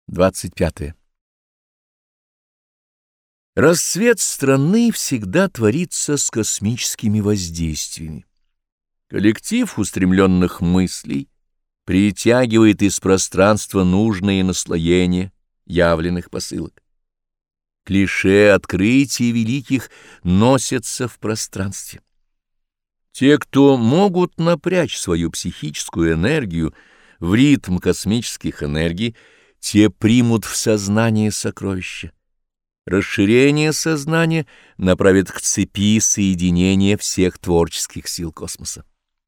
25. Расцвет страны всегда творится с космическими воздействиями. Коллектив устремленных мыслей притягивает из пространства нужные наслоения явленных посылок. Клише открытий великих носятся в пространстве. Те, кто могут напрячь свою психическую энергию в ритм космических энергий, те примут в сознание сокровища. Расширение сознания направит к цепи соединения всех творческих сил космоса.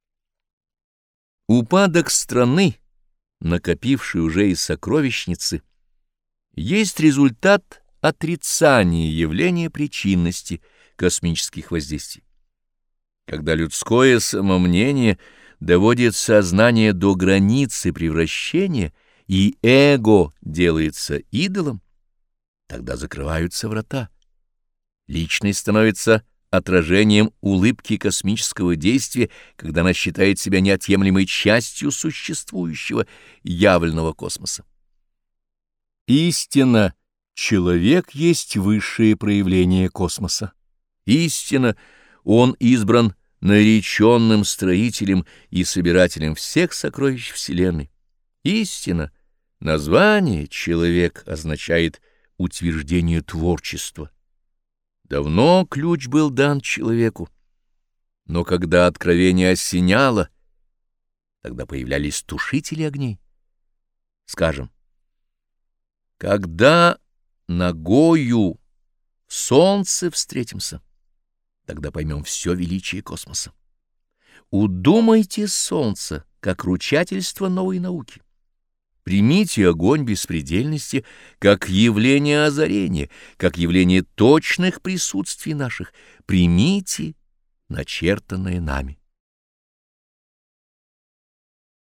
Упадок страны, накопившей уже из сокровищницы, есть результат отрицания явления причинности космических воздействий. Когда людское самомнение доводит сознание до границы превращения и эго делается идолом, тогда закрываются врата. Личность становится отражением улыбки космического действия, когда она считает себя неотъемлемой частью существующего явленного космоса. Истинно, человек есть высшее проявление космоса. Истинно, он избран нареченным строителем и собирателем всех сокровищ Вселенной. Истинно, название «человек» означает утверждение творчества. Давно ключ был дан человеку, но когда откровение осеняло, тогда появлялись тушители огней. Скажем, когда ногою в солнце встретимся, тогда поймем все величие космоса. Удумайте солнце как ручательство новой науки. Примите огонь беспредельности как явление озарения, как явление точных присутствий наших. Примите начертанное нами.